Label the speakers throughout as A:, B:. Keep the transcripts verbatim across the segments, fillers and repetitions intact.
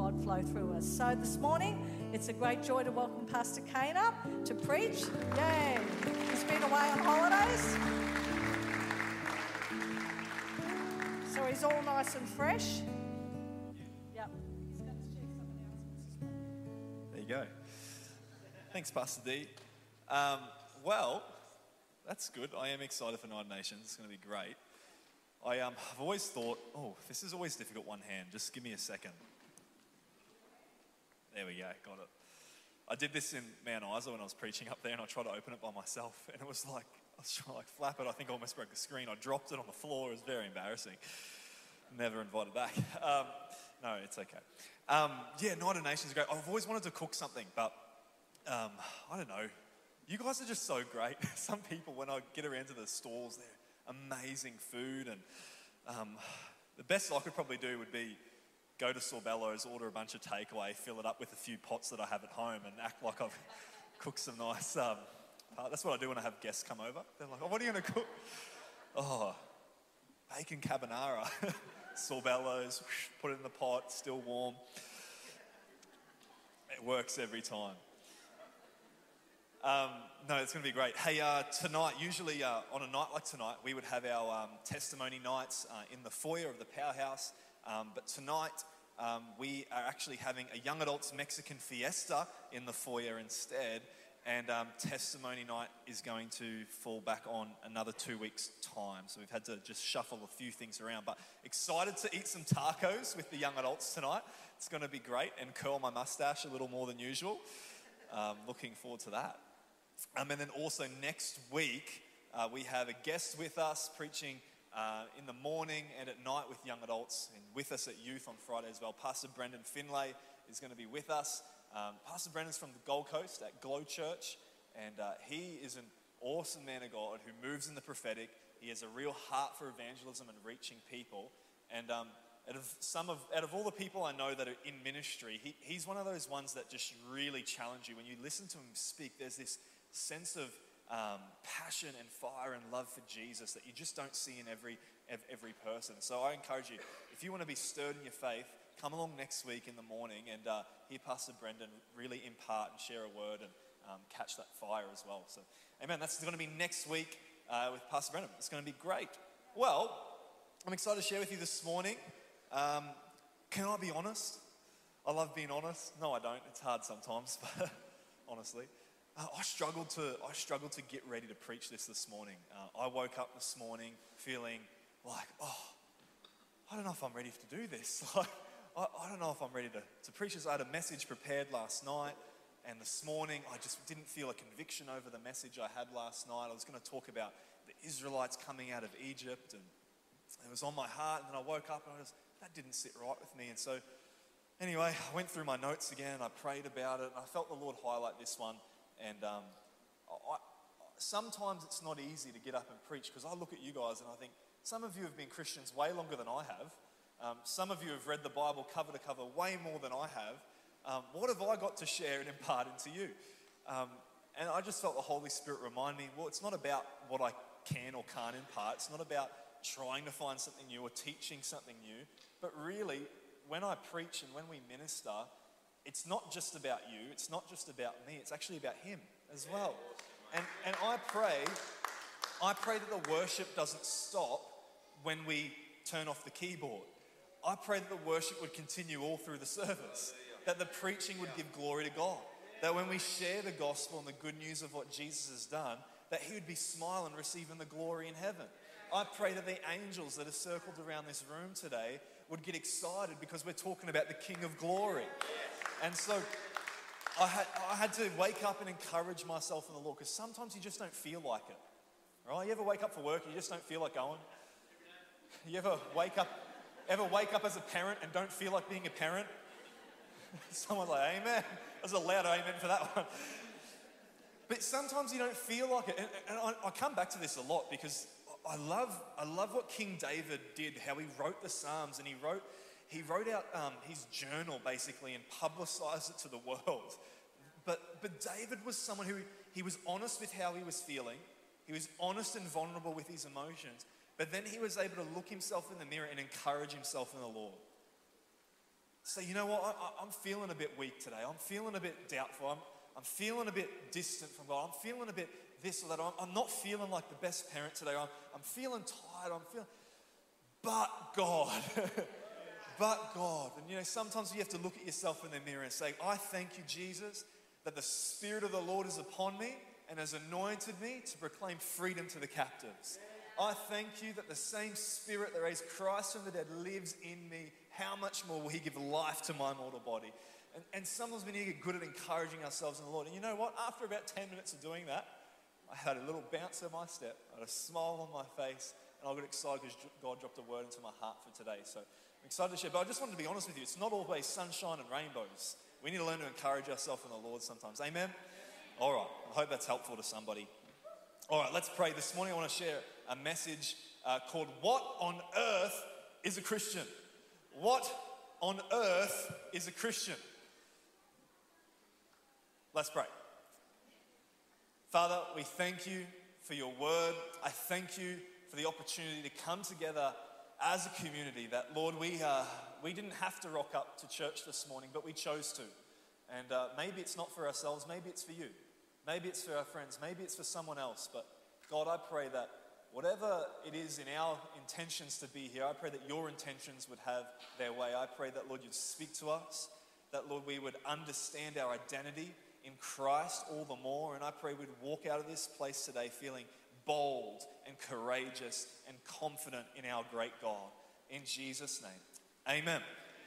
A: God flow through us. So this morning, it's a great joy to welcome Pastor Kane up to preach. Yay! He's been away on holidays. So he's all nice and fresh. Yep. He's going to share something else.
B: There you go. Thanks, Pastor D. Um, well, that's good. I am excited for Nine Nations. It's going to be great. I, um, I've always thought, oh, this is always difficult one hand. Just give me a second. There we go, got it. I did this in Mount Isa when I was preaching up there, and I tried to open it by myself, and it was like, I was trying to like flap it. I think I almost broke the screen. I dropped it on the floor. It was very embarrassing. Never invited back. Um, no, it's okay. Um, yeah, Nine Nations is great. I've always wanted to cook something, but um, I don't know. You guys are just so great. Some people, when I get around to the stalls, they're amazing food, and um, the best I could probably do would be go to Sorbello's, order a bunch of takeaway, fill it up with a few pots that I have at home, and act like I've cooked some nice. Um, uh, that's what I do when I have guests come over. They're like, "Oh, what are you going to cook?" Oh, bacon carbonara, Sorbello's. Whoosh, put it in the pot, still warm. It works every time. Um, no, it's going to be great. Hey, uh, tonight, usually uh, on a night like tonight, we would have our um, testimony nights uh, in the foyer of the Powerhouse. Um, but tonight, um, we are actually having a young adults Mexican fiesta in the foyer instead. And um, testimony night is going to fall back on another two weeks' time. So we've had to just shuffle a few things around. But excited to eat some tacos with the young adults tonight. It's going to be great, and curl my mustache a little more than usual. Um, looking forward to that. Um, and then also next week, uh, we have a guest with us preaching uh, in the morning and at night with young adults, and with us at youth on Friday as well. Pastor Brendan Finlay is going to be with us. Um, Pastor Brendan's from the Gold Coast at Glow Church, and uh, he is an awesome man of God who moves in the prophetic. He has a real heart for evangelism and reaching people. And um, out of some of out of all the people I know that are in ministry, he, he's one of those ones that just really challenge you. When you listen to him speak, there's this sense of um, passion and fire and love for Jesus that you just don't see in every every person. So I encourage you, if you want to be stirred in your faith, come along next week in the morning and uh, hear Pastor Brendan really impart and share a word and um, catch that fire as well. So, amen. That's going to be next week uh, with Pastor Brendan. It's going to be great. Well, I'm excited to share with you this morning. Um, can I be honest? I love being honest. No, I don't. It's hard sometimes, but honestly. Uh, I struggled to I struggled to get ready to preach this this morning. Uh, I woke up this morning feeling like, oh, I don't know if I'm ready to do this. Like, I, I don't know if I'm ready to, to preach this. I had a message prepared last night, and this morning I just didn't feel a conviction over the message I had last night. I was going to talk about the Israelites coming out of Egypt, and it was on my heart, and then I woke up and I was, that didn't sit right with me. And so anyway, I went through my notes again, I prayed about it, and I felt the Lord highlight this one. And um, I, sometimes it's not easy to get up and preach, because I look at you guys and I think some of you have been Christians way longer than I have. Um, some of you have read the Bible cover to cover way more than I have. Um, what have I got to share and impart into you? Um, and I just felt the Holy Spirit remind me, well, it's not about what I can or can't impart. It's not about trying to find something new or teaching something new. But really, when I preach and when we minister, it's not just about you, it's not just about me, it's actually about him as well. And and I pray, I pray that the worship doesn't stop when we turn off the keyboard. I pray that the worship would continue all through the service, that the preaching would give glory to God, that when we share the gospel and the good news of what Jesus has done, that he would be smiling, receiving the glory in heaven. I pray that the angels that are circled around this room today would get excited because we're talking about the King of Glory. And so I had, I had to wake up and encourage myself in the Lord, because sometimes you just don't feel like it, right? You ever wake up for work and you just don't feel like going? You ever wake up, ever wake up as a parent and don't feel like being a parent? Someone's like, amen. That's a loud amen for that one. But sometimes you don't feel like it. And, and I, I come back to this a lot because I love, I love what King David did, how he wrote the Psalms, and he wrote He wrote out um, his journal basically and publicized it to the world. But but David was someone who, he was honest with how he was feeling. He was honest and vulnerable with his emotions. But then he was able to look himself in the mirror and encourage himself in the Lord. say, you know what, I, I, I'm feeling a bit weak today. I'm feeling a bit doubtful. I'm, I'm feeling a bit distant from God. I'm feeling a bit this or that. I'm, I'm not feeling like the best parent today. I'm, I'm feeling tired. I'm feeling, but God, but God. And you know, sometimes you have to look at yourself in the mirror and say, I thank you, Jesus, that the Spirit of the Lord is upon me and has anointed me to proclaim freedom to the captives. I thank you that the same Spirit that raised Christ from the dead lives in me. How much more will he give life to my mortal body? And, and sometimes we need to get good at encouraging ourselves in the Lord. And you know what? After about ten minutes of doing that, I had a little bounce in my step, I had a smile on my face, and I got excited because God dropped a word into my heart for today. So I'm excited to share. But I just wanted to be honest with you. It's not always sunshine and rainbows. We need to learn to encourage ourselves in the Lord sometimes. Amen? All right. I hope that's helpful to somebody. All right, let's pray. This morning I want to share a message uh, called What on Earth is a Christian? What on earth is a Christian? Let's pray. Father, we thank you for your word. I thank you for the opportunity to come together as a community that, Lord, we, uh, we didn't have to rock up to church this morning, but we chose to. And uh, maybe it's not for ourselves, maybe it's for you. Maybe it's for our friends, maybe it's for someone else. But God, I pray that whatever it is in our intentions to be here, I pray that your intentions would have their way. I pray that, Lord, you'd speak to us, that, Lord, we would understand our identity in Christ all the more. And I pray we'd walk out of this place today feeling bold and courageous and confident in our great God. In Jesus' name, amen.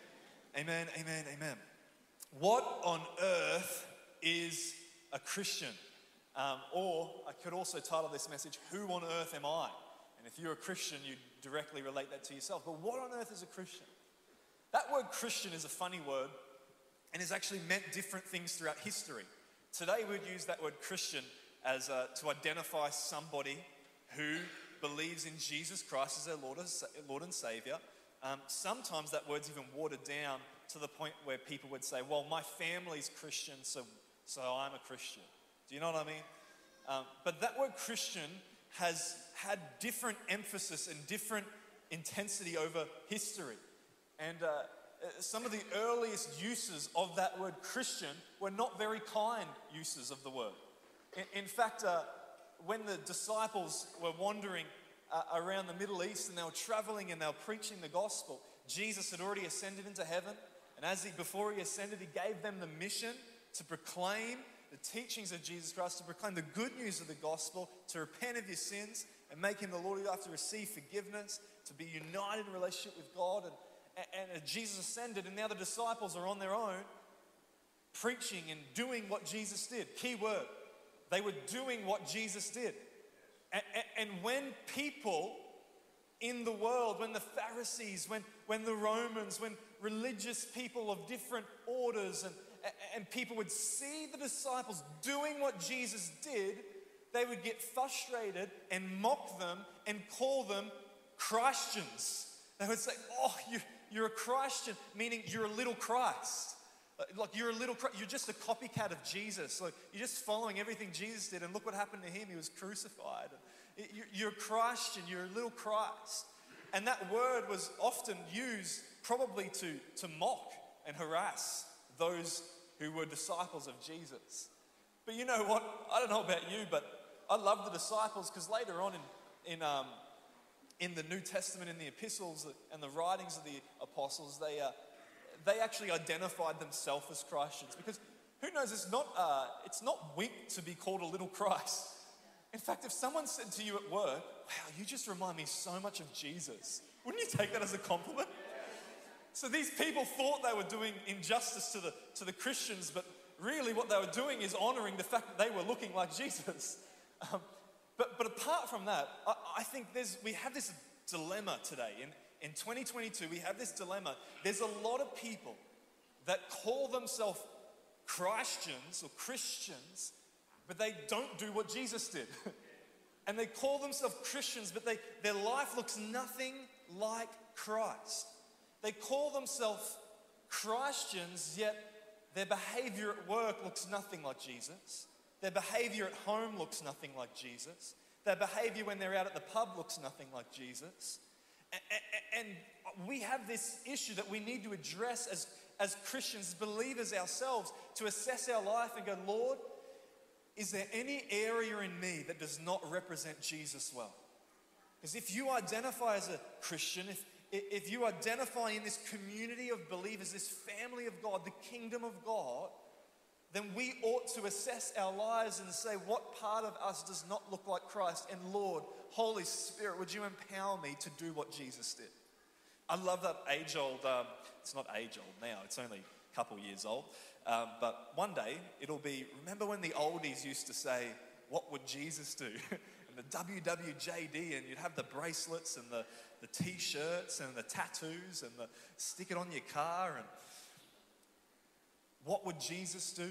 B: Amen, amen, amen. What on earth is a Christian? Um, or I could also title this message, Who on Earth Am I? And if you're a Christian, you directly relate that to yourself. But what on earth is a Christian? That word Christian is a funny word and has actually meant different things throughout history. Today we'd use that word Christian as uh, to identify somebody who believes in Jesus Christ as their Lord, Lord and Savior. Um, sometimes that word's even watered down to the point where people would say, well, my family's Christian, so, so I'm a Christian. Do you know what I mean? Um, but that word Christian has had different emphasis and different intensity over history. And uh, some of the earliest uses of that word Christian were not very kind uses of the word. In, in fact, uh, when the disciples were wandering uh, around the Middle East and they were traveling and they were preaching the gospel, Jesus had already ascended into heaven. And as he, before he ascended, he gave them the mission to proclaim the teachings of Jesus Christ, to proclaim the good news of the gospel, to repent of your sins and make him the Lord. You have to receive forgiveness, to be united in relationship with God. And, and, and Jesus ascended, and now the disciples are on their own, preaching and doing what Jesus did. Key word, they were doing what Jesus did. And, and, and when people in the world, when the Pharisees, when, when the Romans, when religious people of different orders and and people would see the disciples doing what Jesus did, they would get frustrated and mock them and call them Christians. They would say, oh, you, you're a Christian, meaning you're a little Christ. Like you're a little, you're just a copycat of Jesus. Like you're just following everything Jesus did, and look what happened to him. He was crucified. You're a Christian, you're a little Christ. And that word was often used probably to, to mock and harass those who were disciples of Jesus. But you know what? I don't know about you, but I love the disciples because later on in in um, in the New Testament, in the epistles and the writings of the apostles, they uh, they actually identified themselves as Christians. Because who knows? It's not uh, it's not weak to be called a little Christ. In fact, if someone said to you at work, "Wow, you just remind me so much of Jesus," wouldn't you take that as a compliment? So these people thought they were doing injustice to the, to the Christians, but really what they were doing is honoring the fact that they were looking like Jesus. Um, but, but apart from that, I, I think there's, we have this dilemma today. In, in twenty twenty-two, we have this dilemma. There's a lot of people that call themselves Christians or Christians, but they don't do what Jesus did. And they call themselves Christians, but they, their life looks nothing like Christ. They call themselves Christians, yet their behavior at work looks nothing like Jesus. Their behavior at home looks nothing like Jesus. Their behavior when they're out at the pub looks nothing like Jesus. And we have this issue that we need to address as, as Christians, believers ourselves, to assess our life and go, Lord, is there any area in me that does not represent Jesus well? Because if you identify as a Christian, if, if you identify in this community of believers, this family of God, the kingdom of God, then we ought to assess our lives and say, what part of us does not look like Christ? And Lord, Holy Spirit, would you empower me to do what Jesus did? I love that age-old, um, it's not age-old now, it's only a couple years old. Um, but one day, it'll be, remember when the oldies used to say, what would Jesus do? And the W W J D, and you'd have the bracelets and the, the t-shirts and the tattoos and the stick it on your car. And what would Jesus do?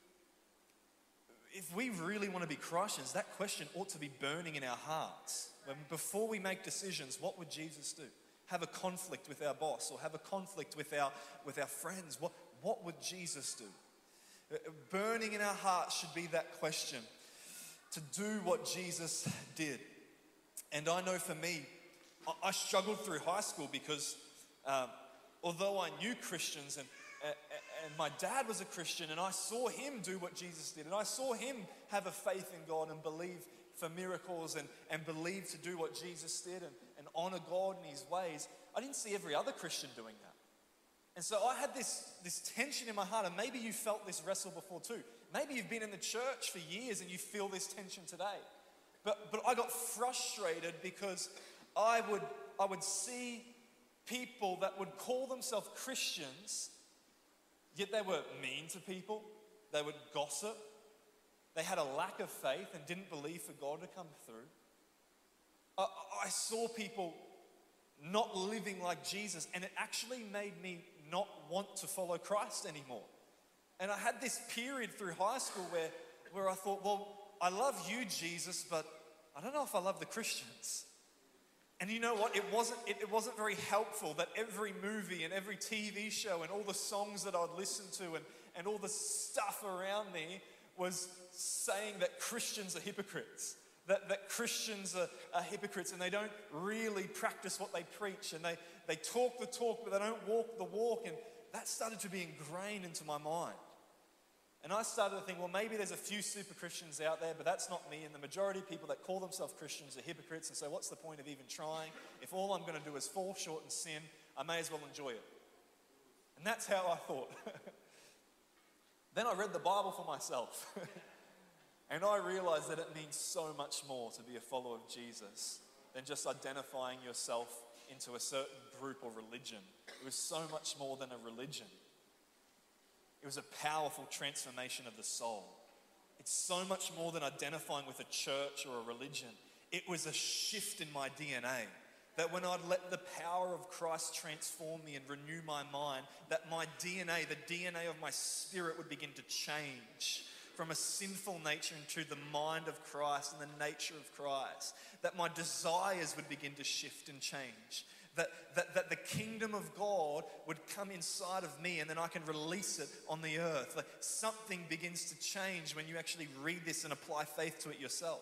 B: If we really want to be Christians, that question ought to be burning in our hearts. When, before we make decisions, what would Jesus do? Have a conflict with our boss, or have a conflict with our, with our friends. What, what would Jesus do? Burning in our hearts should be that question, to do what Jesus did. And I know for me, I, I struggled through high school because um, although I knew Christians and And my dad was a Christian, and I saw him do what Jesus did. And I saw him have a faith in God and believe for miracles and, and believe to do what Jesus did and, and honor God in his ways. I didn't see every other Christian doing that. And so I had this, this tension in my heart, and maybe you felt this wrestle before too. Maybe you've been in the church for years and you feel this tension today. But, but I got frustrated because I would, I would see people that would call themselves Christians, yet they were mean to people, they would gossip, they had a lack of faith and didn't believe for God to come through. I, I saw people not living like Jesus, and it actually made me not want to follow Christ anymore. And I had this period through high school where, where I thought, well, I love you, Jesus, but I don't know if I love the Christians. And you know what? It wasn't, it, it wasn't very helpful that every movie and every T V show and all the songs that I'd listen to and, and all the stuff around me was saying that Christians are hypocrites. That, that Christians are, are hypocrites, and they don't really practice what they preach, and they, they talk the talk but they don't walk the walk. And that started to be ingrained into my mind. And I started to think, well, maybe there's a few super Christians out there, but that's not me. And the majority of people that call themselves Christians are hypocrites. And so what's the point of even trying? If all I'm going to do is fall short and sin, I may as well enjoy it. And that's how I thought. Then I read the Bible for myself. And I realized that it means so much more to be a follower of Jesus than just identifying yourself into a certain group or religion. It was so much more than a religion. It was a powerful transformation of the soul. It's so much more than identifying with a church or a religion. It was a shift in my D N A. That when I'd let the power of Christ transform me and renew my mind, that my D N A, the D N A of my spirit, would begin to change from a sinful nature into the mind of Christ and the nature of Christ. That my desires would begin to shift and change. That, that, that the kingdom of God would come inside of me, and then I can release it on the earth. Like something begins to change when you actually read this and apply faith to it yourself.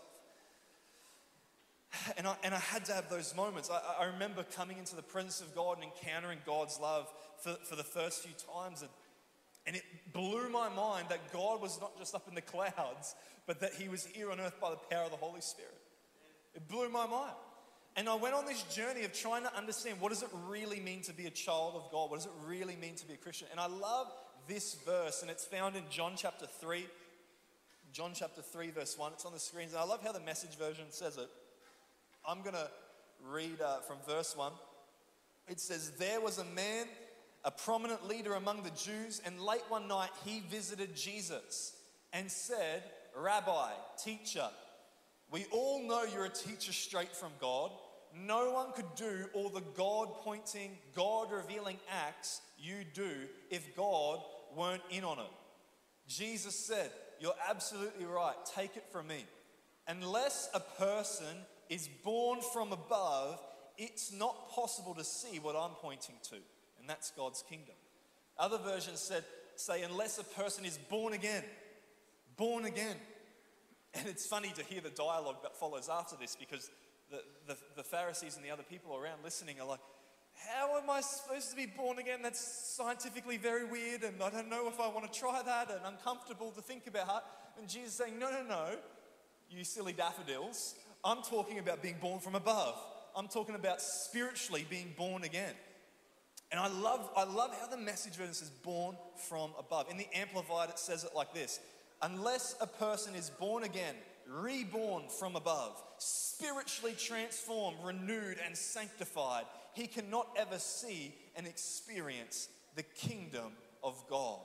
B: And I, and I had to have those moments. I, I remember coming into the presence of God and encountering God's love for, for the first few times. And, and it blew my mind that God was not just up in the clouds, but that he was here on earth by the power of the Holy Spirit. It blew my mind. And I went on this journey of trying to understand, what does it really mean to be a child of God? What does it really mean to be a Christian? And I love this verse, and it's found in John chapter three. John chapter three, verse one. It's on the screens. And I love how the Message version says it. I'm going to read uh, from verse one. It says, there was a man, a prominent leader among the Jews, and late one night he visited Jesus and said, Rabbi, teacher, we all know you're a teacher straight from God. No one could do all the God-pointing, God-revealing acts you do if God weren't in on it. Jesus said, you're absolutely right. Take it from me. Unless a person is born from above, it's not possible to see what I'm pointing to. And that's God's kingdom. Other versions said, say, unless a person is born again. Born again. And it's funny to hear the dialogue that follows after this, because the, the, the Pharisees and the other people around listening are like, how am I supposed to be born again? That's scientifically very weird, and I don't know if I want to try that, and uncomfortable to think about. And Jesus is saying, no, no, no, you silly daffodils. I'm talking about being born from above. I'm talking about spiritually being born again. And I love, I love how the Message version says born from above. In the Amplified, it says it like this: unless a person is born again, reborn from above, spiritually transformed, renewed, and sanctified, he cannot ever see and experience the kingdom of God.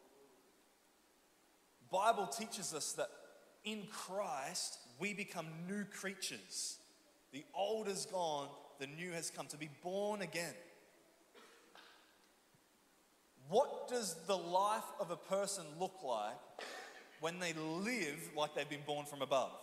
B: The Bible teaches us that in Christ, we become new creatures. The old is gone, the new has come, to be born again. What does the life of a person look like when they live like they've been born from above?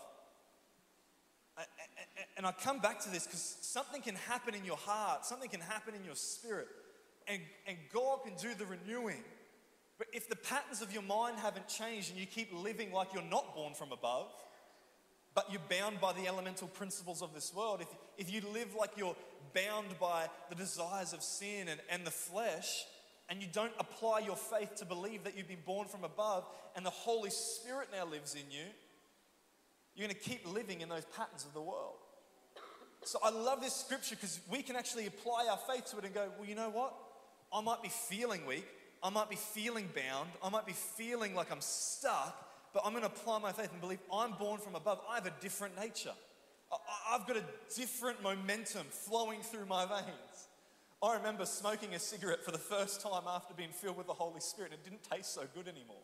B: And I come back to this because something can happen in your heart, something can happen in your spirit, and, and God can do the renewing. But if the patterns of your mind haven't changed and you keep living like you're not born from above, but you're bound by the elemental principles of this world, if, if you live like you're bound by the desires of sin and, and the flesh, and you don't apply your faith to believe that you've been born from above and the Holy Spirit now lives in you, you're going to keep living in those patterns of the world. So I love this scripture because we can actually apply our faith to it and go, well, you know what? I might be feeling weak. I might be feeling bound. I might be feeling like I'm stuck, but I'm going to apply my faith and believe I'm born from above. I have a different nature. I- I've got a different momentum flowing through my veins. I remember smoking a cigarette for the first time after being filled with the Holy Spirit, and it didn't taste so good anymore.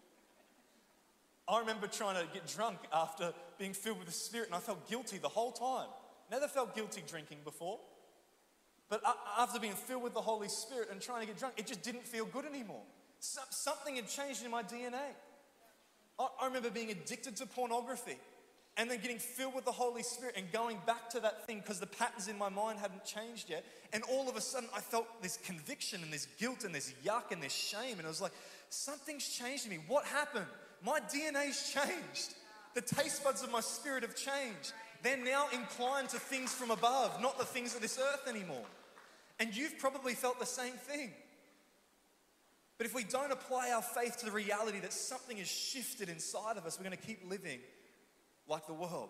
B: I remember trying to get drunk after being filled with the Spirit, and I felt guilty the whole time. Never felt guilty drinking before. But after being filled with the Holy Spirit and trying to get drunk, it just didn't feel good anymore. Something had changed in my D N A. I remember being addicted to pornography and then getting filled with the Holy Spirit and going back to that thing because the patterns in my mind hadn't changed yet. And all of a sudden I felt this conviction and this guilt and this yuck and this shame. And it was like, something's changed in me. What happened? My D N A's changed. The taste buds of my spirit have changed. They're now inclined to things from above, not the things of this earth anymore. And you've probably felt the same thing. But if we don't apply our faith to the reality that something has shifted inside of us, we're going to keep living like the world.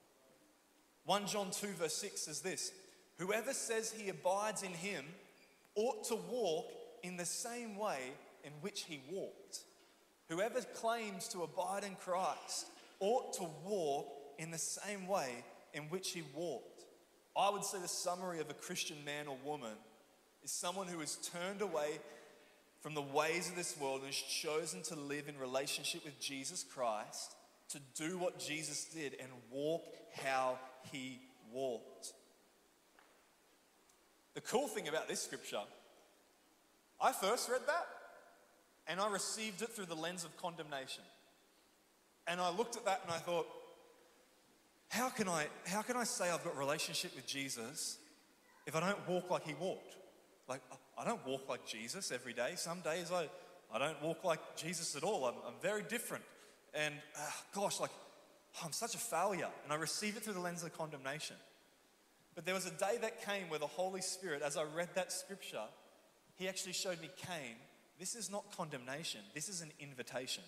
B: First John two verse six says this: whoever says he abides in him ought to walk in the same way in which he walked. Whoever claims to abide in Christ ought to walk in the same way in which he walked. I would say the summary of a Christian man or woman is someone who has turned away from the ways of this world and has chosen to live in relationship with Jesus Christ, to do what Jesus did and walk how he walked. The cool thing about this scripture, I first read that and I received it through the lens of condemnation. And I looked at that and I thought, how can I, how can I say I've got a relationship with Jesus if I don't walk like he walked? Like, I don't walk like Jesus every day. Some days I, I don't walk like Jesus at all. I'm, I'm very different. And uh, gosh, like, oh, I'm such a failure. And I received it through the lens of condemnation. But there was a day that came where the Holy Spirit, as I read that scripture, he actually showed me, Cain, this is not condemnation. This is an invitation.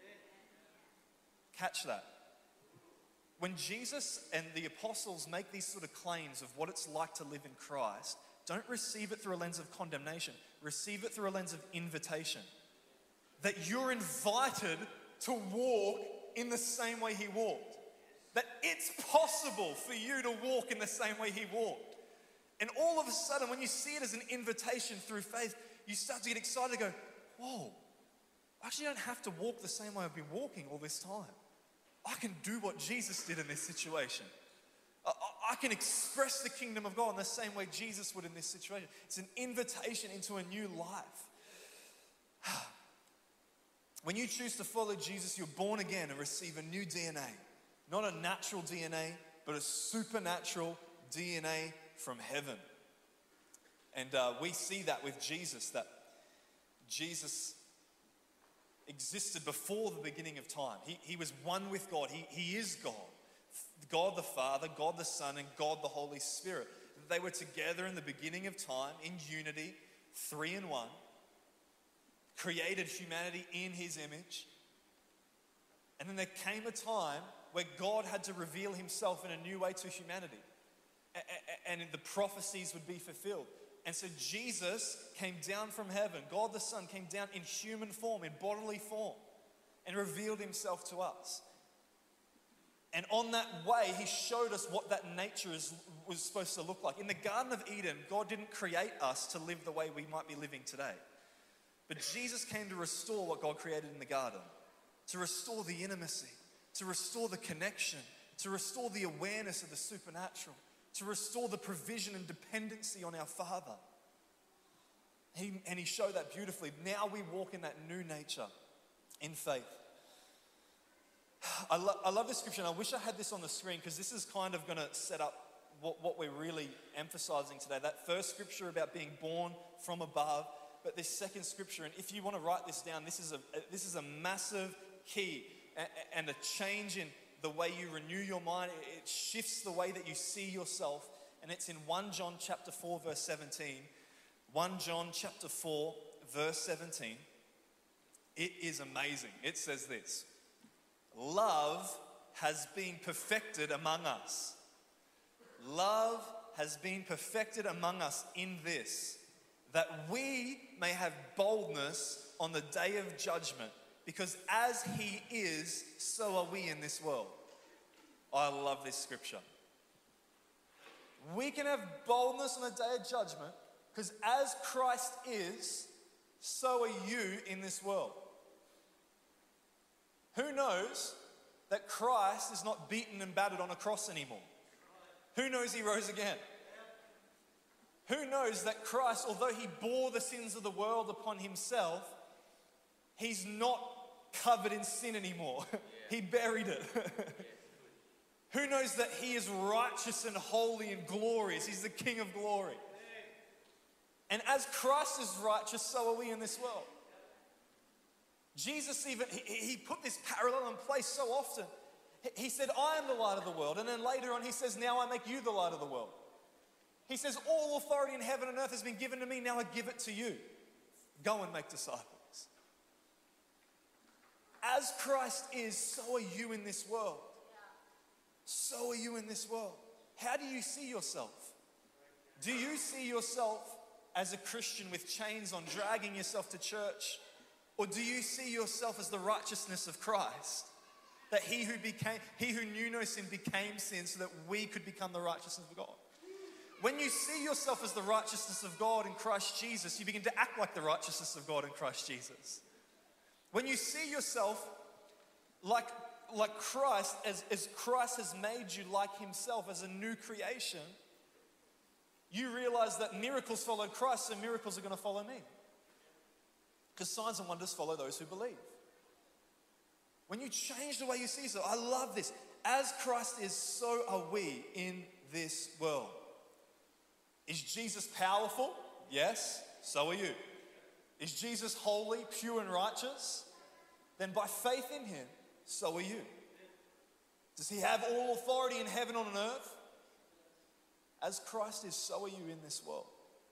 B: Catch that. When Jesus and the apostles make these sort of claims of what it's like to live in Christ, don't receive it through a lens of condemnation. Receive it through a lens of invitation. That you're invited to walk in the same way he walked. That it's possible for you to walk in the same way he walked. And all of a sudden, when you see it as an invitation through faith, you start to get excited and go, whoa, I actually don't have to walk the same way I've been walking all this time. I can do what Jesus did in this situation. I, I can express the kingdom of God in the same way Jesus would in this situation. It's an invitation into a new life. When you choose to follow Jesus, you're born again and receive a new D N A. Not a natural D N A, but a supernatural D N A from heaven. And uh, we see that with Jesus, that Jesus existed before the beginning of time. He, he was one with God. He, he is God. God the Father, God the Son, and God the Holy Spirit. that they were together in the beginning of time, in unity, three in one, created humanity in his image. And then there came a time where God had to reveal himself in a new way to humanity. And the prophecies would be fulfilled. And so Jesus came down from heaven. God the Son came down in human form, in bodily form, and revealed himself to us. And on that way, he showed us what that nature is, was supposed to look like. In the Garden of Eden, God didn't create us to live the way we might be living today. But Jesus came to restore what God created in the garden, to restore the intimacy, to restore the connection, to restore the awareness of the supernatural, to restore the provision and dependency on our Father. He, and he showed that beautifully. Now we walk in that new nature in faith. I, lo- I love this scripture, and I wish I had this on the screen because this is kind of going to set up what, what we're really emphasizing today. That first scripture about being born from above, but this second scripture, and if you want to write this down, this is a, this is a massive key and a change in the way you renew your mind. It shifts the way that you see yourself, and it's in First John chapter four, verse seventeen. First John chapter four, verse seventeen. It is amazing. It says this: love has been perfected among us. Love has been perfected among us in this, that we may have boldness on the day of judgment, because as he is, so are we in this world. I love this scripture. We can have boldness on the day of judgment because as Christ is, so are you in this world. Who knows that Christ is not beaten and battered on a cross anymore? Who knows he rose again? Who knows that Christ, although he bore the sins of the world upon himself, he's not covered in sin anymore. He buried it. Who knows that he is righteous and holy and glorious? He's the King of glory. And as Christ is righteous, so are we in this world. Jesus even, he, he put this parallel in place so often. He said, I am the light of the world. And then later on he says, now I make you the light of the world. He says, all authority in heaven and earth has been given to me. Now I give it to you. Go and make disciples. As Christ is, so are you in this world. So are you in this world. How do you see yourself? Do you see yourself as a Christian with chains on, dragging yourself to church? Or do you see yourself as the righteousness of Christ? That he who became, he who knew no sin became sin so that we could become the righteousness of God. When you see yourself as the righteousness of God in Christ Jesus, you begin to act like the righteousness of God in Christ Jesus. When you see yourself like, like Christ, as, as Christ has made you like himself as a new creation, you realize that miracles follow Christ, so miracles are going to follow me. Because signs and wonders follow those who believe. When you change the way you see yourself, I love this. As Christ is, so are we in this world. Is Jesus powerful? Yes, so are you. Is Jesus holy, pure and righteous? Then by faith in him, so are you. Does he have all authority in heaven and on earth? As Christ is, so are you in this world.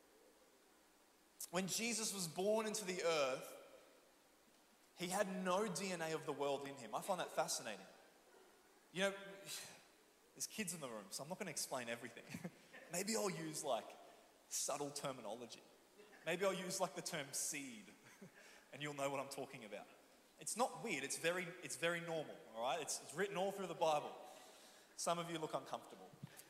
B: When Jesus was born into the earth, he had no D N A of the world in him. I find that fascinating. You know, there's kids in the room, so I'm not going to explain everything. Maybe I'll use like subtle terminology. Maybe I'll use like the term seed and you'll know what I'm talking about. It's not weird, it's very, it's very normal, all right? It's, it's written all through the Bible. Some of you look uncomfortable.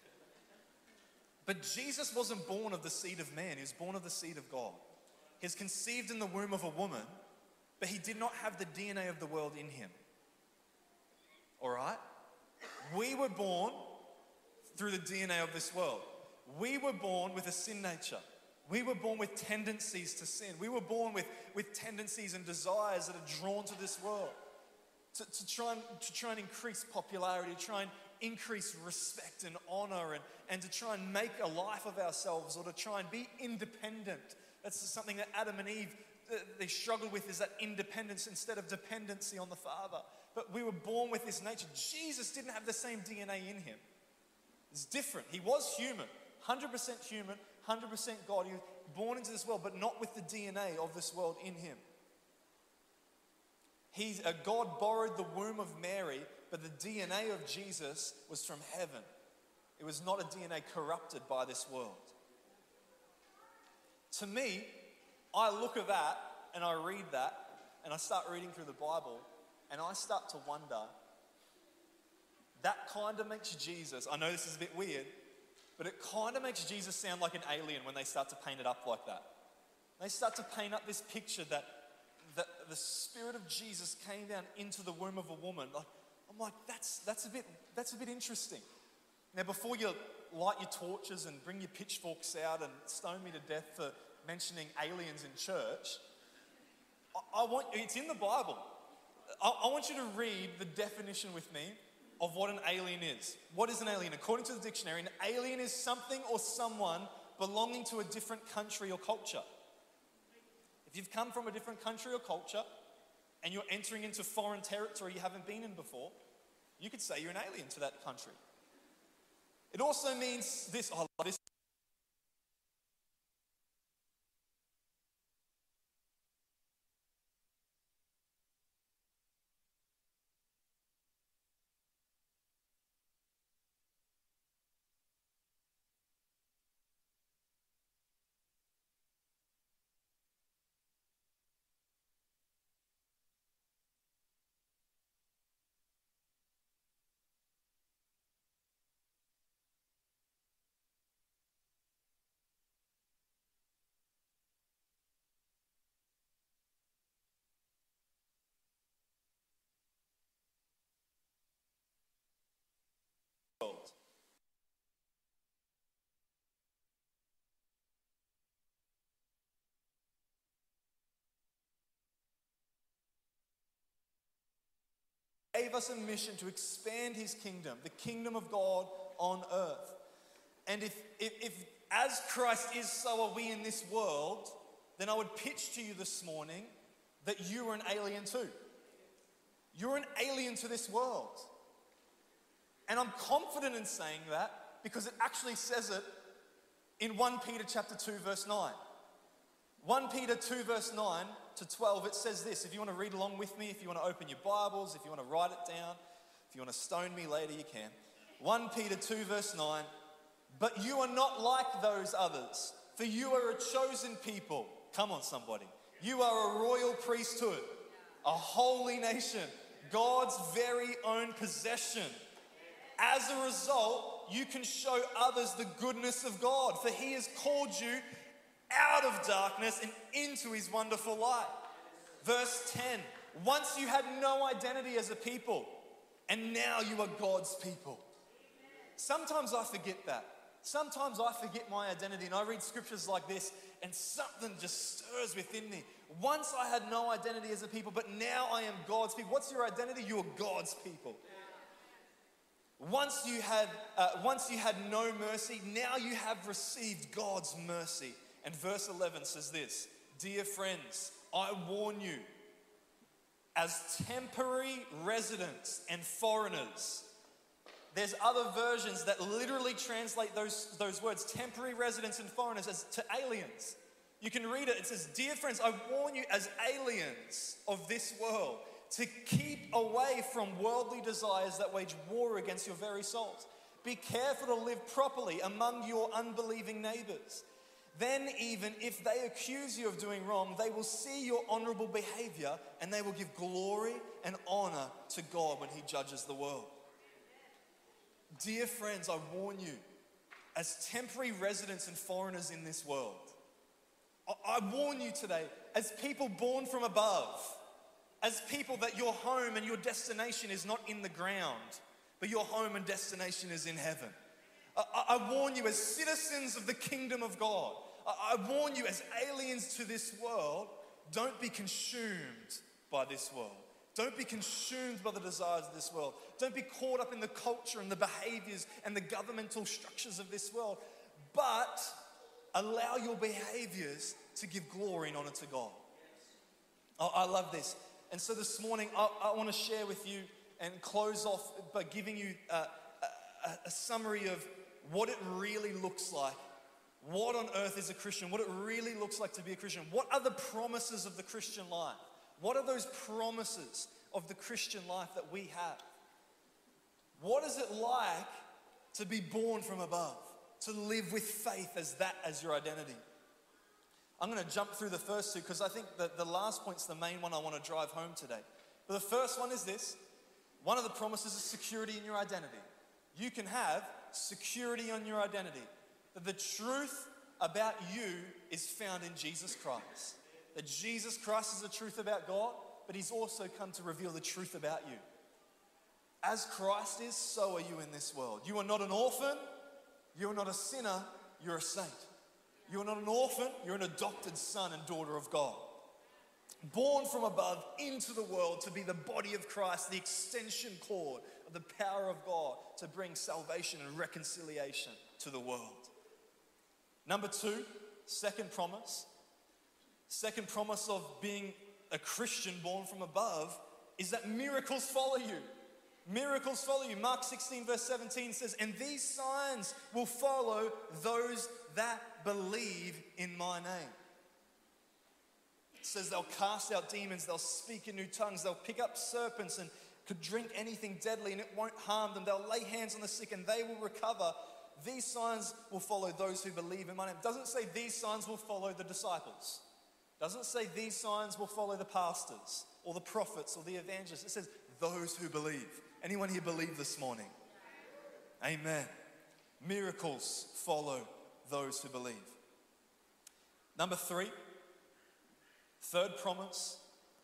B: But Jesus wasn't born of the seed of man, he was born of the seed of God. He was conceived in the womb of a woman, but he did not have the D N A of the world in him. All right? We were born through the D N A of this world. We were born with a sin nature. We were born with tendencies to sin. We were born with, with tendencies and desires that are drawn to this world. To, to, try and, to try and increase popularity, to try and increase respect and honor, and, and to try and make a life of ourselves, or to try and be independent. That's something that Adam and Eve, they struggled with, is that independence instead of dependency on the Father. But we were born with this nature. Jesus didn't have the same D N A in him. It's different. He was human, one hundred percent human, one hundred percent God. He was born into this world, but not with the D N A of this world in him. He's a God borrowed the womb of Mary, but the D N A of Jesus was from heaven. It was not a D N A corrupted by this world. To me, I look at that and I read that and I start reading through the Bible and I start to wonder, that kind of makes Jesus, I know this is a bit weird, but it kind of makes Jesus sound like an alien when they start to paint it up like that. They start to paint up this picture that the, the Spirit of Jesus came down into the womb of a woman. Like, I'm like, that's, that's, a bit, that's a bit interesting. Now, before you light your torches and bring your pitchforks out and stone me to death for mentioning aliens in church, I, I want, it's in the Bible. I, I want you to read the definition with me of what an alien is. What is an alien? According to the dictionary, an alien is something or someone belonging to a different country or culture. If you've come from a different country or culture and you're entering into foreign territory you haven't been in before, you could say you're an alien to that country. It also means this, oh, this. Gave us a mission to expand his kingdom, the kingdom of God on earth. And if, if, if as Christ is, so are we in this world, then I would pitch to you this morning that you are an alien too. You're an alien to this world. And I'm confident in saying that because it actually says it in First Peter chapter two, verse nine. First Peter two, verse nine to twelve, it says this. If you want to read along with me, if you want to open your Bibles, if you want to write it down, if you want to stone me later, you can. First Peter two, verse nine. But you are not like those others, for you are a chosen people. Come on, somebody. You are a royal priesthood, a holy nation, God's very own possession. As a result, you can show others the goodness of God, for he has called you out of darkness and into his wonderful light. Verse ten, once you had no identity as a people, and now you are God's people. Sometimes I forget that. Sometimes I forget my identity and I read scriptures like this and something just stirs within me. Once I had no identity as a people, but now I am God's people. What's your identity? You are God's people. Once you had, uh, once you had no mercy, now you have received God's mercy. And verse eleven says this, dear friends, I warn you, as temporary residents and foreigners. There's other versions that literally translate those, those words, temporary residents and foreigners, as to aliens. You can read it, it says, dear friends, I warn you as aliens of this world to keep away from worldly desires that wage war against your very souls. Be careful to live properly among your unbelieving neighbors. Then even if they accuse you of doing wrong, they will see your honorable behavior and they will give glory and honor to God when he judges the world. Dear friends, I warn you, as temporary residents and foreigners in this world, I, I warn you today, as people born from above, as people that your home and your destination is not in the ground, but your home and destination is in heaven. I, I warn you as citizens of the kingdom of God. I, I warn you as aliens to this world, don't be consumed by this world. Don't be consumed by the desires of this world. Don't be caught up in the culture and the behaviors and the governmental structures of this world. But allow your behaviors to give glory and honor to God. I, I love this. And so this morning, I, I want to share with you and close off by giving you a, a, a summary of what it really looks like. What on earth is a Christian? What it really looks like to be a Christian. What are the promises of the Christian life? What are those promises of the Christian life that we have? What is it like to be born from above? To live with faith as that as your identity? I'm going to jump through the first two because I think that the last point's the main one I want to drive home today. But the first one is this. One of the promises is security in your identity. You can have security on your identity. That the truth about you is found in Jesus Christ. That Jesus Christ is the truth about God, but he's also come to reveal the truth about you. As Christ is, so are you in this world. You are not an orphan. You are not a sinner. You're a saint. You are not an orphan. You're an adopted son and daughter of God. Born from above into the world to be the body of Christ, the extension cord of the power of God to bring salvation and reconciliation to the world. Number two, second promise. Second promise of being a Christian born from above is that miracles follow you. Miracles follow you. Mark sixteen verse seventeen says, and these signs will follow those that believe in my name. It says they'll cast out demons, they'll speak in new tongues, they'll pick up serpents and could drink anything deadly and it won't harm them. They'll lay hands on the sick and they will recover. These signs will follow those who believe in my name. It doesn't say these signs will follow the disciples. It doesn't say these signs will follow the pastors or the prophets or the evangelists. It says those who believe. Anyone here believe this morning? Amen. Miracles follow those who believe. Number three, third promise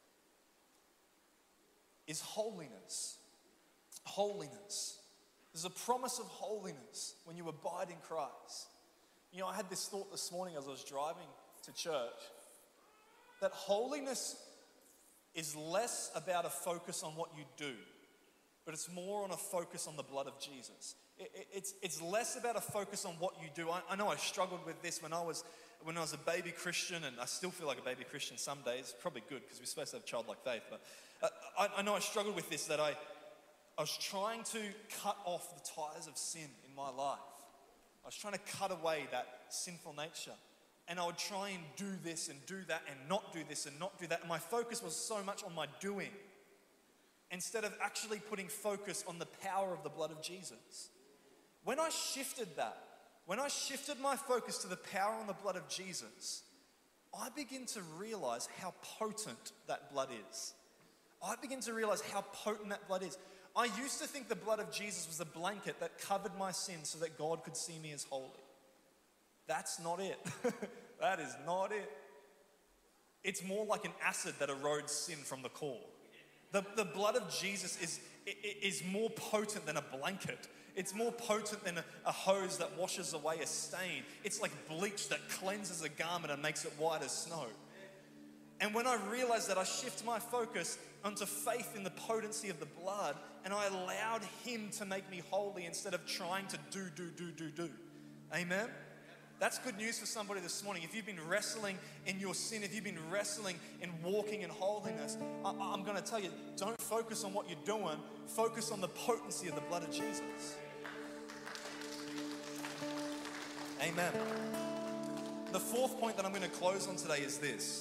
B: is holiness. Holiness. There's a promise of holiness when you abide in Christ. You know, I had this thought this morning as I was driving to church, that holiness is less about a focus on what you do, but it's more on a focus on the blood of Jesus. It, it, it's, it's less about a focus on what you do. I, I know I struggled with this when I was when I was a baby Christian, and I still feel like a baby Christian some days. Probably good because we're supposed to have childlike faith. But uh, I, I know I struggled with this, that I, I was trying to cut off the ties of sin in my life. I was trying to cut away that sinful nature. And I would try and do this and do that and not do this and not do that. And my focus was so much on my doing instead of actually putting focus on the power of the blood of Jesus. When I shifted that, when I shifted my focus to the power on the blood of Jesus, I begin to realize how potent that blood is. I begin to realize how potent that blood is. I used to think the blood of Jesus was a blanket that covered my sin so that God could see me as holy. That's not it. That is not it. It's more like an acid that erodes sin from the core. The, the blood of Jesus is, is more potent than a blanket. It's more potent than a, a hose that washes away a stain. It's like bleach that cleanses a garment and makes it white as snow. And when I realized that, I shift my focus onto faith in the potency of the blood, and I allowed him to make me holy instead of trying to do, do, do, do, do. Amen? That's good news for somebody this morning. If you've been wrestling in your sin, if you've been wrestling in walking in holiness, I, I'm going to tell you, don't focus on what you're doing. Focus on the potency of the blood of Jesus. Amen. The fourth point that I'm going to close on today is this.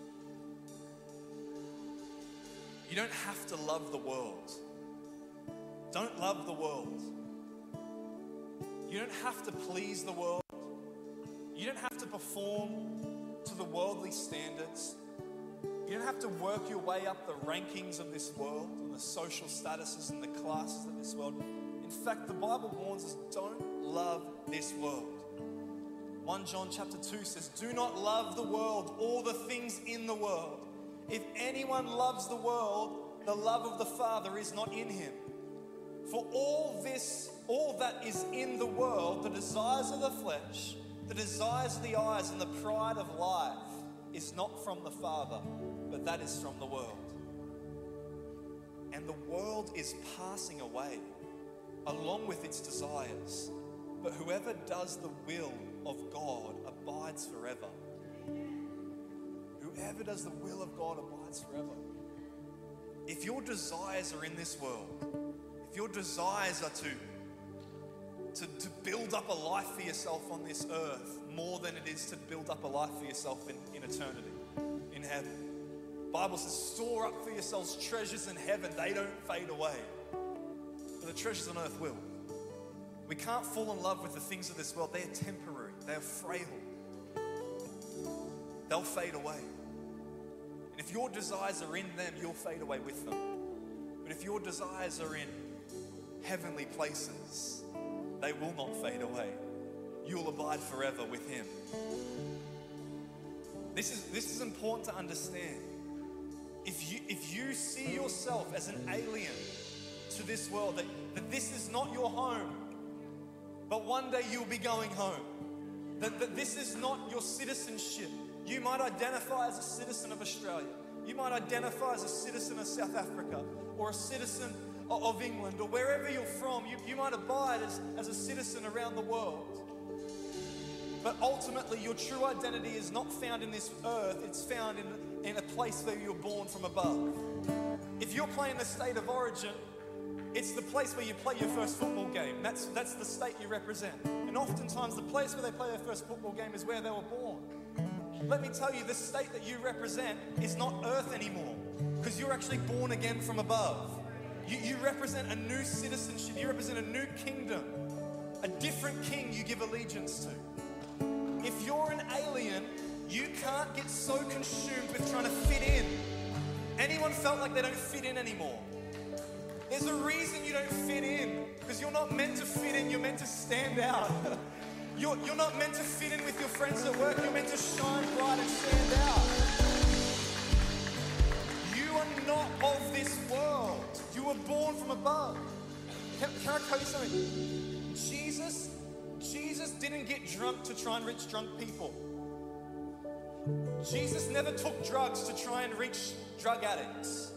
B: You don't have to love the world. Don't love the world. You don't have to please the world. You don't have to perform to the worldly standards. You don't have to work your way up the rankings of this world and the social statuses and the classes of this world. In fact, the Bible warns us, don't love this world. First John chapter two says, do not love the world or the things in the world. If anyone loves the world, the love of the Father is not in him. For all this, all that is in the world, the desires of the flesh, the desires of the eyes, and the pride of life, is not from the Father, but that is from the world. And the world is passing away along with its desires. But whoever does the will of God abides forever. Whoever does the will of God abides forever. If your desires are in this world, if your desires are to to, to build up a life for yourself on this earth more than it is to build up a life for yourself in, in eternity, in heaven. The Bible says, store up for yourselves treasures in heaven. They don't fade away. But the treasures on earth will. We can't fall in love with the things of this world. They are temporary. They are frail. They'll fade away. And if your desires are in them, you'll fade away with them. But if your desires are in heavenly places, they will not fade away. You'll abide forever with Him. This is, this is important to understand. If you, if you see yourself as an alien to this world, that, that this is not your home, but one day you'll be going home, that, that this is not your citizenship. You might identify as a citizen of Australia. You might identify as a citizen of South Africa or a citizen of England or wherever you're from. You, you might abide as, as a citizen around the world. But ultimately, your true identity is not found in this earth. It's found in, in a place where you're born from above. If you're playing the state of origin, it's the place where you play your first football game. That's, that's the state you represent. And oftentimes, the place where they play their first football game is where they were born. Let me tell you, the state that you represent is not earth anymore, because you're actually born again from above. You, you represent a new citizenship. You represent a new kingdom, a different king you give allegiance to. If you're an alien, you can't get so consumed with trying to fit in. Anyone felt like they don't fit in anymore? There's a reason you don't fit in, because you're not meant to fit in, you're meant to stand out. You're, you're not meant to fit in with your friends at work, you're meant to shine bright and stand out. You are not of this world. You were born from above. Can, can I tell you something? Jesus, Jesus didn't get drunk to try and reach drunk people. Jesus never took drugs to try and reach drug addicts.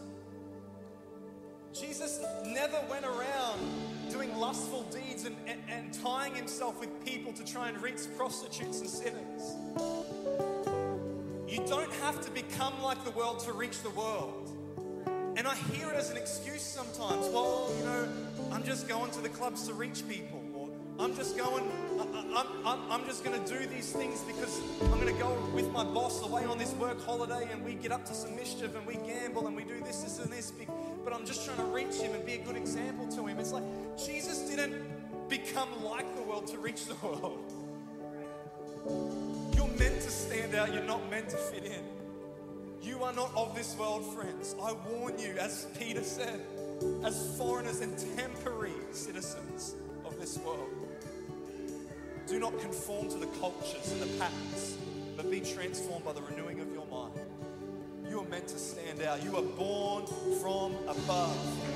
B: Jesus never went around doing lustful deeds and, and, and tying himself with people to try and reach prostitutes and sinners. You don't have to become like the world to reach the world. And I hear it as an excuse sometimes. Well, you know, I'm just going to the clubs to reach people. Or I'm just going, I, I'm, I'm, I'm just going to do these things because I'm going to go with my boss away on this work holiday and we get up to some mischief and we gamble and we do this, this and this. But I'm just trying to reach him and be a good example to him. It's like Jesus didn't become like the world to reach the world. You're meant to stand out. You're not meant to fit in. You are not of this world, friends. I warn you, as Peter said, as foreigners and temporary citizens of this world. Do not conform to the cultures and the patterns, but be transformed by the renewing of your mind. You are meant to stand out. You are born from above.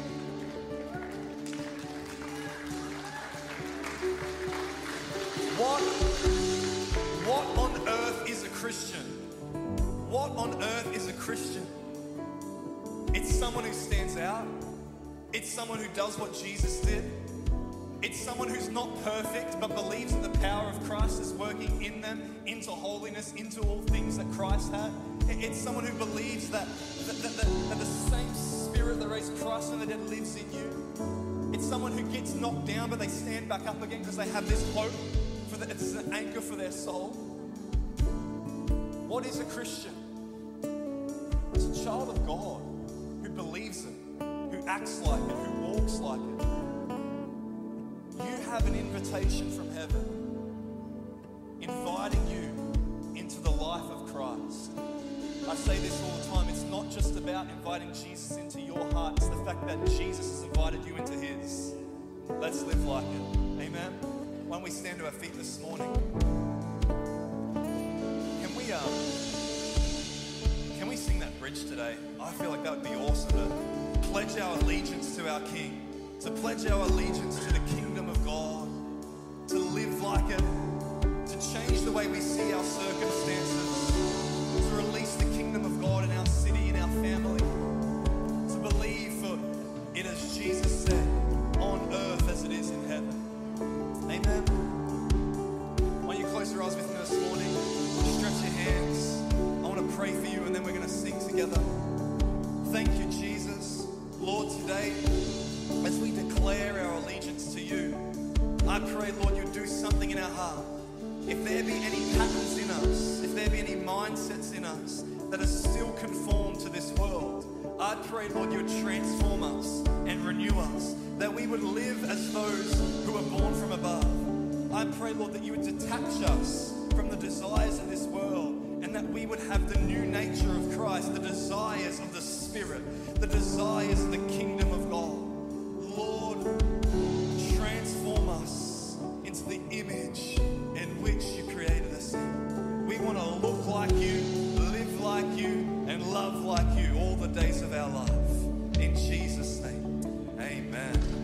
B: What, what on earth is a Christian? What on earth is a Christian? It's someone who stands out. It's someone who does what Jesus did. It's someone who's not perfect, but believes that the power of Christ is working in them, into holiness, into all things that Christ had. It's someone who believes that, that, that, that, that the same Spirit that raised Christ from the dead lives in you. It's someone who gets knocked down, but they stand back up again because they have this hope. For the, it's an anchor for their soul. What is a Christian? It's a child of God who believes it, who acts like it, who walks like it. You have an invitation from heaven inviting you into the life of Christ. I say this all the time. It's not just about inviting Jesus into your heart. It's the fact that Jesus has invited you into his. Let's live like it. Amen? Why don't we stand to our feet this morning? Can we, um, can we sing that bridge today? I feel like that would be awesome to pledge our allegiance to our King, to pledge our allegiance to the kingdom of God, to live like it, to change the way we see our circumstances, to release the kingdom of God in our city, in our family, to believe for it, as Jesus said, on earth as it is in heaven. Amen. Why don't you close your eyes with me this morning? Stretch your hands. I want to pray for you and then we're going to sing together. Thank you, Jesus. Lord, today, as we declare our allegiance to you, I pray, Lord, you do something in our heart. If there be any patterns in us, if there be any mindsets in us that are still conformed to this world, I pray, Lord, you would transform us and renew us, that we would live as those who are born from above. I pray, Lord, that you would detach us from the desires of this world, and that we would have the new nature of Christ, the desires of the Spirit, the desires of the kingdom of God. Lord, transform us into the image in which you created us in. We want to look like you, live like you, and love like you all the days of our life. In Jesus' name, amen.